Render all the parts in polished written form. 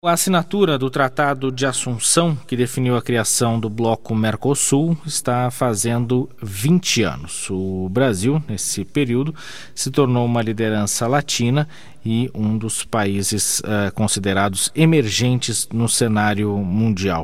A assinatura do Tratado de Assunção, que definiu a criação do Bloco Mercosul, está fazendo 20 anos. O Brasil, nesse período, se tornou uma liderança latina e um dos países considerados emergentes no cenário mundial.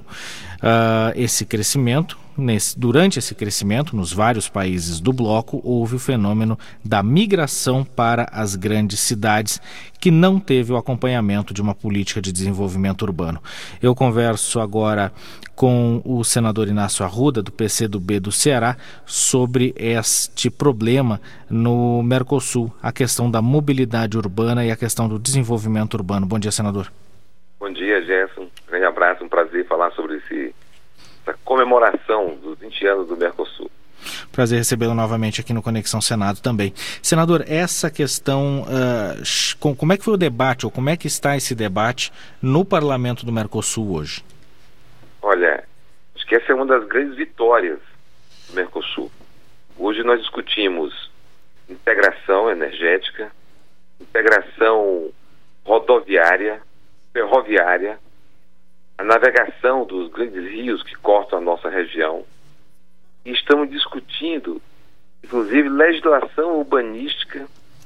Durante esse crescimento, nos vários países do bloco, houve o fenômeno da migração para as grandes cidades, que não teve o acompanhamento de uma política de desenvolvimento urbano. Eu converso agora com o senador Inácio Arruda, do PCdoB do Ceará, sobre este problema no Mercosul, a questão da mobilidade urbana e a questão do desenvolvimento urbano. Bom dia, senador. Bom dia, Gerson. Um grande abraço, um prazer falar sobre essa comemoração dos 20 anos do Mercosul. Prazer recebê-lo novamente aqui no Conexão Senado também. Senador, essa questão, como é que foi o debate, ou como é que está esse debate no Parlamento do Mercosul hoje? Olha, acho que essa é uma das grandes vitórias do Mercosul. Hoje nós discutimos integração energética, integração rodoviária, ferroviária, a navegação dos grandes rios que cortam a nossa região. E estamos discutindo, inclusive, legislação urbanística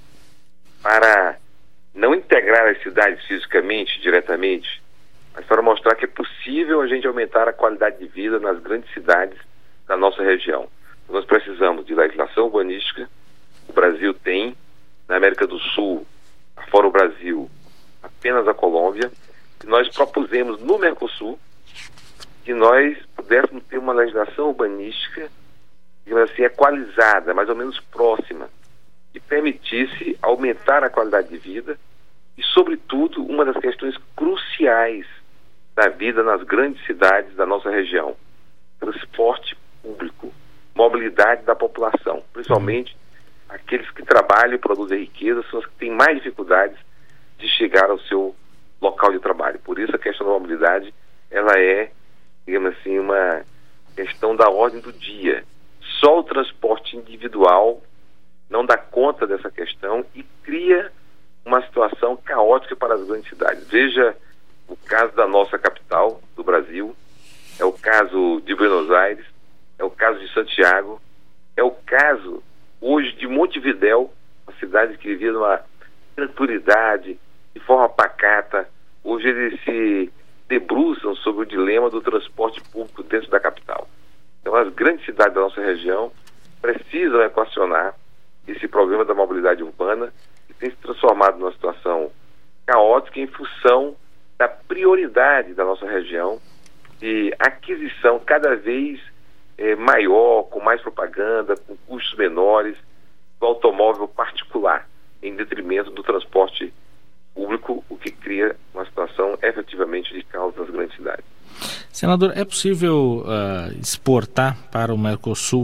para não integrar as cidades fisicamente, diretamente, mas para mostrar que é possível a gente aumentar a qualidade de vida nas grandes cidades da nossa região. Nós precisamos de legislação urbanística. O Brasil tem, na América do Sul, fora o Brasil, apenas a Colômbia. E nós propusemos no Mercosul que nós pudéssemos ter uma legislação urbanística, digamos assim, equalizada, mais ou menos próxima, que permitisse aumentar a qualidade de vida e, sobretudo, uma das questões cruciais da vida nas grandes cidades da nossa região: transporte público, mobilidade da população, principalmente aqueles que trabalham e produzem riqueza, são os que têm mais dificuldades de chegar ao seu local de trabalho. Por isso a questão da mobilidade, ela é, digamos assim, uma questão da ordem do dia. Só o transporte individual não dá conta dessa questão e cria uma situação caótica para as grandes cidades. Veja o caso da nossa capital, do Brasil, é o caso de Buenos Aires, é o caso de Santiago, é o caso hoje de Montevidéu, uma cidade que vivia numa tranquilidade, de forma pacata. Hoje eles se debruçam sobre o dilema do transporte público dentro da capital. Então as grandes cidades da nossa região precisam equacionar esse problema da mobilidade urbana, que tem se transformado numa situação caótica em função da prioridade da nossa região de aquisição cada vez maior, com mais propaganda, com custos menores, do automóvel particular, em detrimento do transporte público, o que cria uma situação efetivamente de caos nas grandes cidades. Senador, é possível exportar para o Mercosul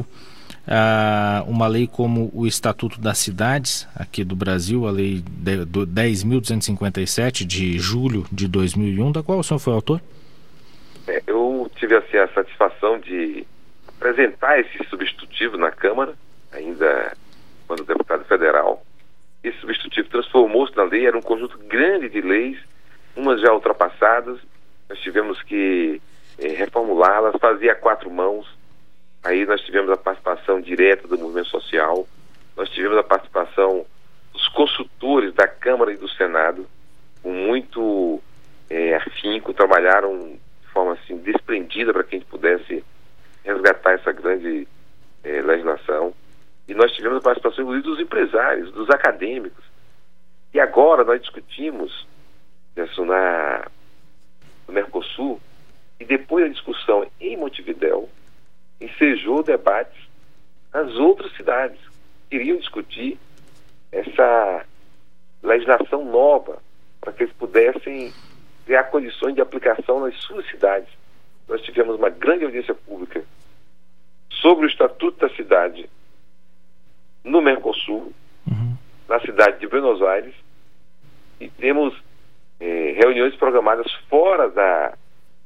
uma lei como o Estatuto das Cidades aqui do Brasil, a lei 10.257 de julho de 2001, da qual o senhor foi autor? Eu tive assim, a satisfação de apresentar esse substitutivo na Câmara, ainda quando deputado federal. Esse substitutivo transformou-se na lei, era um conjunto grande de leis, umas já ultrapassadas, nós tivemos que reformulá-las, fazer a quatro mãos. Aí nós tivemos a participação direta do movimento social, nós tivemos a participação dos consultores da Câmara e do Senado, com muito afinco, trabalharam de forma assim, desprendida para que a gente pudesse resgatar essa grande legislação. E nós tivemos a participação, inclusive, dos empresários, dos acadêmicos. E agora nós discutimos isso no Mercosul, e depois da discussão em Montevidéu, ensejou debates nas outras cidades. Queriam discutir essa legislação nova para que eles pudessem criar condições de aplicação nas suas cidades. Nós tivemos uma grande audiência pública sobre o Estatuto da Cidade no Mercosul, na cidade de Buenos Aires, e temos reuniões programadas fora das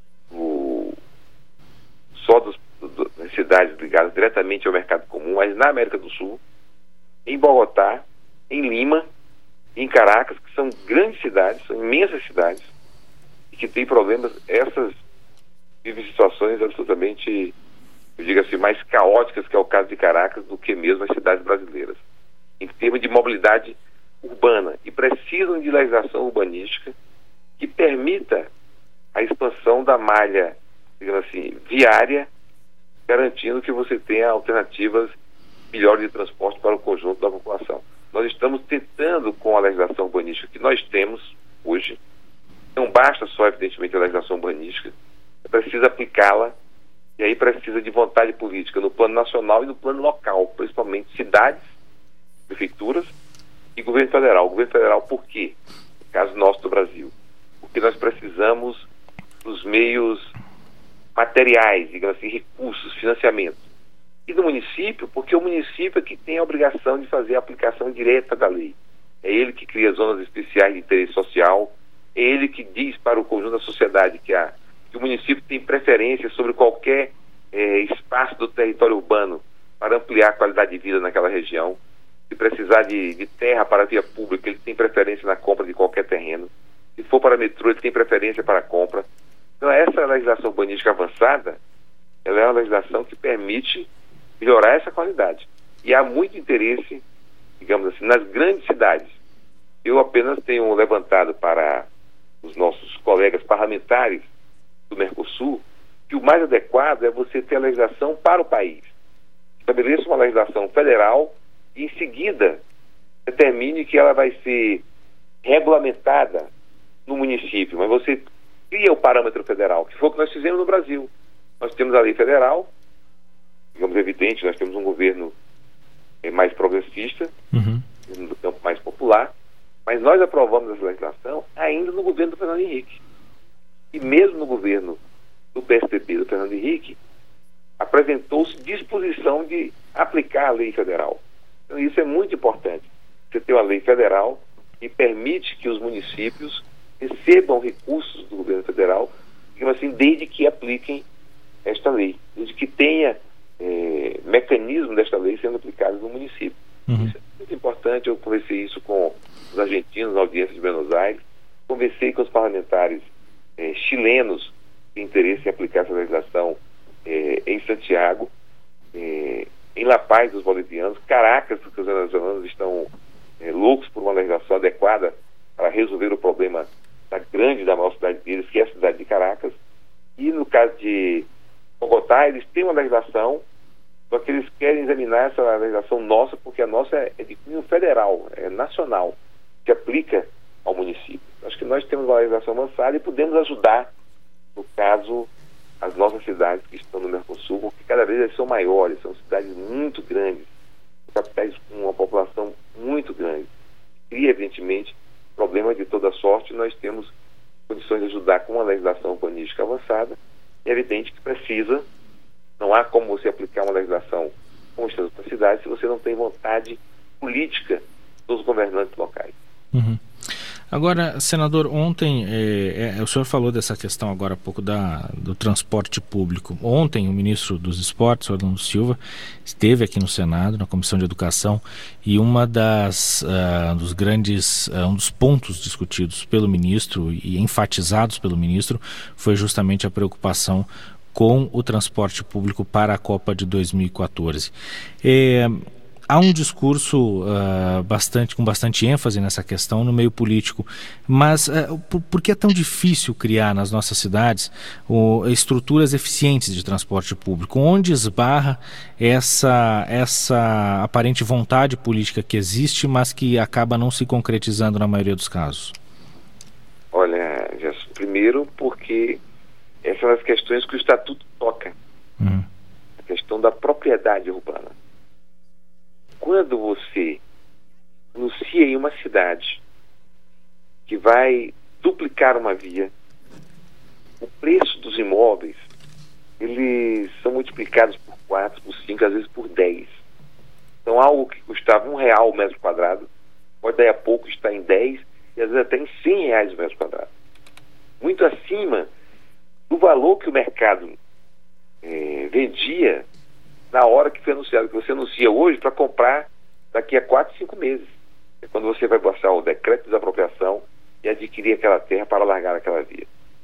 cidades ligadas diretamente ao mercado comum, mas na América do Sul, em Bogotá, em Lima, em Caracas, que são grandes cidades, são imensas cidades, e que tem problemas, essas vivem situações absolutamente, eu digo assim, mais caóticas, que é o caso de Caracas, do que mesmo as cidades brasileiras, em termos de mobilidade urbana, e precisam de legislação urbanística que permita a expansão da malha, digamos assim, viária, garantindo que você tenha alternativas melhores de transporte para o conjunto da população. Nós estamos tentando, com a legislação urbanística que nós temos hoje, não basta só, evidentemente, a legislação urbanística, é preciso aplicá-la, e aí precisa de vontade política no plano nacional e no plano local, principalmente cidades, prefeituras e governo federal. O governo federal, por quê? No caso nosso do Brasil, porque nós precisamos dos meios materiais, digamos assim, recursos, financiamento. E do município, porque o município é que tem a obrigação de fazer a aplicação direta da lei. É ele que cria zonas especiais de interesse social, é ele que diz para o conjunto da sociedade que o município tem preferência sobre qualquer espaço do território urbano para ampliar a qualidade de vida naquela região. Se precisar de terra para a via pública, ele tem preferência na compra de qualquer terreno. Se for para metrô, ele tem preferência para a compra. Então, essa legislação urbanística avançada, ela é uma legislação que permite melhorar essa qualidade. E há muito interesse, digamos assim, nas grandes cidades. Eu apenas tenho levantado para os nossos colegas parlamentares do Mercosul que o mais adequado é você ter a legislação para o país. Estabeleça uma legislação federal e, em seguida, determine que ela vai ser regulamentada no município, mas você cria o parâmetro federal, que foi o que nós fizemos no Brasil. Nós temos a lei federal, digamos, evidente, nós temos um governo mais progressista, no campo mais popular, mas nós aprovamos essa legislação ainda no governo do Fernando Henrique. E mesmo no governo do PSDB, do Fernando Henrique, apresentou-se disposição de aplicar a lei federal. Então isso é muito importante. Você ter uma lei federal que permite que os municípios recebam recursos do governo federal, digamos assim, desde que apliquem esta lei, desde que tenha mecanismo desta lei sendo aplicado no município. Isso é muito importante. Eu conversei isso com os argentinos na audiência de Buenos Aires, conversei com os parlamentares chilenos que têm interesse em aplicar essa legislação em Santiago, em La Paz, os bolivianos, Caracas, porque os venezuelanos estão loucos por uma legislação adequada para resolver o problema da maior cidade deles, que é a cidade de Caracas. E no caso de Bogotá, eles têm uma legislação, só que eles querem examinar essa legislação nossa, porque a nossa é de cunho federal, é nacional, que aplica ao município. Acho que nós temos uma legislação avançada e podemos ajudar, no caso, as nossas cidades que estão no Mercosul, porque cada vez elas são maiores, são cidades muito grandes, capitais com uma população muito grande. Cria, evidentemente, problemas de toda sorte. Nós temos condições de ajudar com uma legislação urbanística avançada. É evidente que precisa, não há como você aplicar uma legislação como está na cidade se você não tem vontade política dos governantes locais. Agora, senador, ontem o senhor falou dessa questão agora há pouco do transporte público. Ontem o ministro dos Esportes, Orlando Silva, esteve aqui no Senado, na Comissão de Educação, e um dos pontos discutidos pelo ministro e enfatizados pelo ministro foi justamente a preocupação com o transporte público para a Copa de 2014. Há um discurso com bastante ênfase nessa questão no meio político, mas por que é tão difícil criar nas nossas cidades estruturas eficientes de transporte público? Onde esbarra essa aparente vontade política que existe, mas que acaba não se concretizando na maioria dos casos? Olha, Gerson, primeiro porque essas são as questões que o Estatuto toca. A questão da propriedade urbana. Quando você anuncia em uma cidade que vai duplicar uma via, o preço dos imóveis, eles são multiplicados por 4, por 5, às vezes por 10. Então algo que custava R$1 o metro quadrado, pode daí a pouco estar em 10 e às vezes até em R$100 o metro quadrado. Muito acima do valor que o mercado vendia na hora que foi anunciado, que você anuncia hoje para comprar daqui a 4, 5 meses. É quando você vai baixar o decreto de desapropriação e adquirir aquela terra para largar aquela via.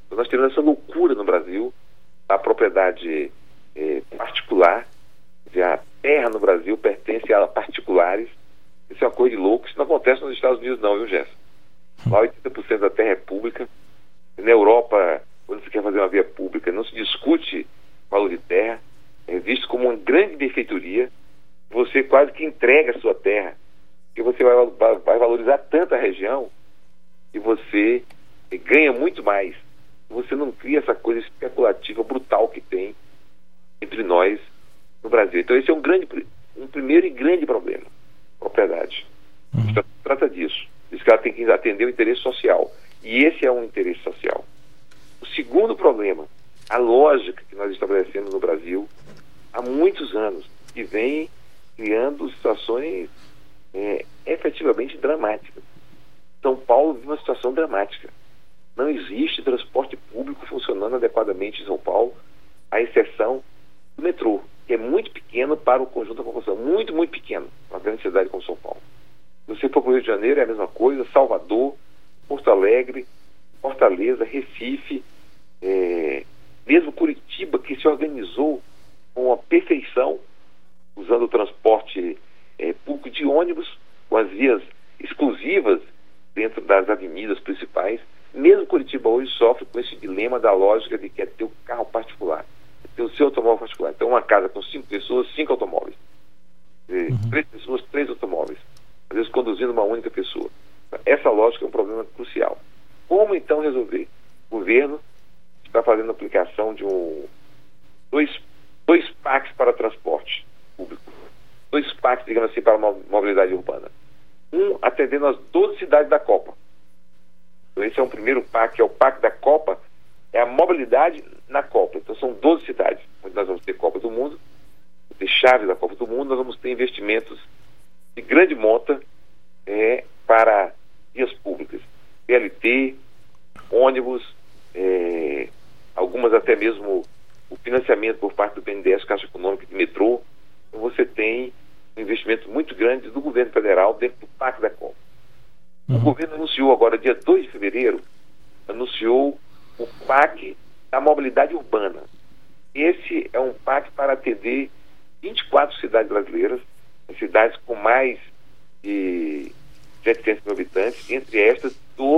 Então, nós temos essa loucura no Brasil, a propriedade particular, quer dizer, a terra no Brasil pertence a particulares. Isso é uma coisa de louco. Isso não acontece nos Estados Unidos não, viu, Gerson? Lá 80% da terra é pública. Na Europa, quando você quer fazer uma via pública, não se discute valor de terra, é visto como uma grande benfeitoria. Você quase que entrega a sua terra, porque você vai valorizar tanto a região que você ganha muito mais. Você não cria essa coisa especulativa brutal que tem entre nós no Brasil. Então esse é um primeiro e grande problema, propriedade. Então, trata disso. Diz que ela tem que atender o interesse social. E esse é um interesse social. O segundo problema, a lógica que nós estabelecemos no Brasil há muitos anos, que vem criando situações efetivamente dramáticas. São Paulo vive uma situação dramática. Não existe transporte público funcionando adequadamente em São Paulo, à exceção do metrô, que é muito pequeno para o conjunto da população. Muito, muito pequeno para uma grande cidade como São Paulo. Se você for para o Rio de Janeiro, é a mesma coisa. Salvador, Porto Alegre, Fortaleza, Recife, mesmo Curitiba, que se organizou com a perfeição, usando o transporte público de ônibus, com as vias exclusivas dentro das avenidas principais. Mesmo Curitiba hoje sofre com esse dilema da lógica de que é ter o carro particular, ter o seu automóvel particular. Então, uma casa com 5 pessoas, 5 automóveis. 3 pessoas, 3 automóveis. Às vezes conduzindo uma única pessoa. Essa lógica é um problema crucial. Como então resolver? O governo está fazendo a aplicação de dois PACs para transporte público. 2 PACs, digamos assim, para a mobilidade urbana. Um atendendo as 12 cidades da Copa. Então esse é um primeiro PAC, é o PAC da Copa, é a mobilidade na Copa. Então são 12 cidades, onde nós vamos ter Copa do Mundo, vamos ter chave da Copa do Mundo, nós vamos ter investimentos de grande monta para vias públicas, PLT, ônibus, algumas até mesmo o financiamento por parte do BNDES, Caixa Econômica, de metrô. Então você tem um investimento muito grande do governo federal dentro do PAC da Copa. O governo anunciou agora, dia 2 de fevereiro, anunciou o PAC da mobilidade urbana. Esse é um PAC para atender 24 cidades brasileiras, as cidades com mais de 700 mil habitantes, entre estas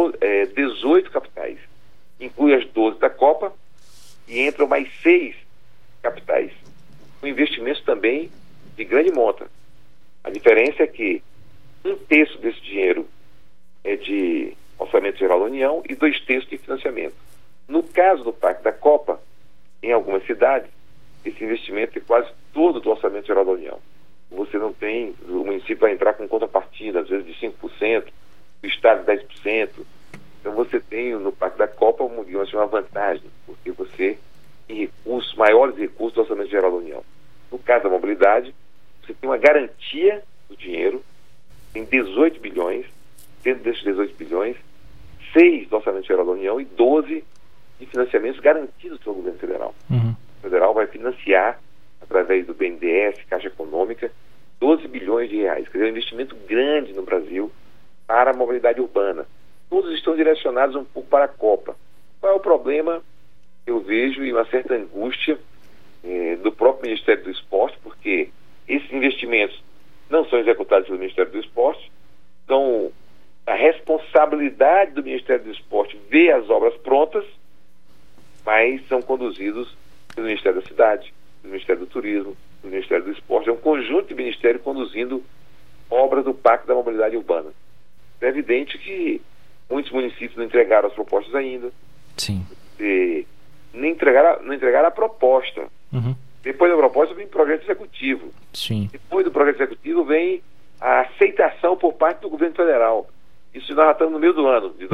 18 capitais. Inclui as 12 da Copa e entram mais 6 capitais, com investimentos também de grande monta. A diferença é que 1/3 desse dinheiro é de Orçamento Geral da União e 2/3 de financiamento. No caso do PAC da Copa, em algumas cidades, esse investimento é quase todo do Orçamento Geral da União. Você não tem, o município vai entrar com contrapartida, às vezes de 5%, o Estado 10%. Então você tem no PAC da Copa uma vantagem, porque você tem recursos, maiores recursos do Orçamento Geral da União. No caso da mobilidade, você tem uma garantia do dinheiro, tem 18 bilhões, dentro desses 18 bilhões, 6 do Orçamento Geral da União e 12 de financiamentos garantidos pelo governo federal. O federal vai financiar, através do BNDES, Caixa Econômica, 12 bilhões de reais. Quer dizer, um investimento grande no Brasil para a mobilidade urbana. Todos estão direcionados um pouco para a Copa. Qual é o problema? Eu vejo e uma certa angústia do próprio Ministério do Esporte, porque esses investimentos não são executados pelo Ministério do Esporte, então a responsabilidade do Ministério do Esporte ver as obras prontas, mas são conduzidos pelo Ministério da Cidade, pelo Ministério do Turismo, pelo Ministério do Esporte. É um conjunto de ministérios conduzindo obras do Pacto da Mobilidade Urbana. É evidente que muitos municípios não entregaram as propostas ainda. Sim. Não entregaram a proposta. Depois da proposta vem o projeto executivo. Sim. Depois do projeto executivo vem a aceitação por parte do governo federal. Isso nós já estamos no meio do ano de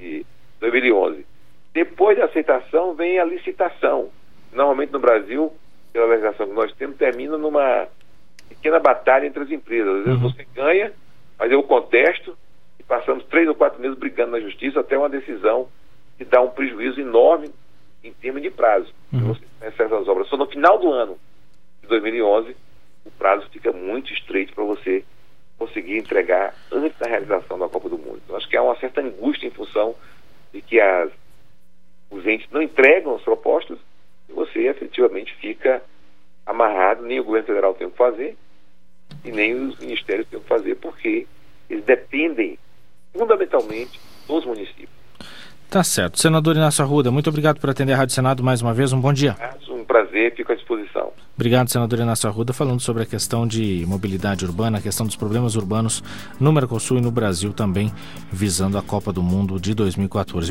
2011. Depois da aceitação vem a licitação. Normalmente no Brasil, pela legislação que nós temos, termina numa pequena batalha entre as empresas. Às vezes você ganha, mas eu contesto, e passamos 3 ou 4 meses brigando na justiça até uma decisão que dá um prejuízo enorme em termos de prazo. Você começa essas obras só no final do ano de 2011, o prazo fica muito estreito para você conseguir entregar antes da realização da Copa do Mundo. Então, acho que há uma certa angústia em função de que as os entes não entregam as propostas, você efetivamente fica amarrado, nem o governo federal tem o que fazer, e nem os ministérios têm o que fazer, porque eles dependem fundamentalmente dos municípios. Tá certo. Senador Inácio Arruda, muito obrigado por atender a Rádio Senado mais uma vez. Um bom dia. Um prazer, fico à disposição. Obrigado, senador Inácio Arruda, falando sobre a questão de mobilidade urbana, a questão dos problemas urbanos no Mercosul e no Brasil também, visando a Copa do Mundo de 2014.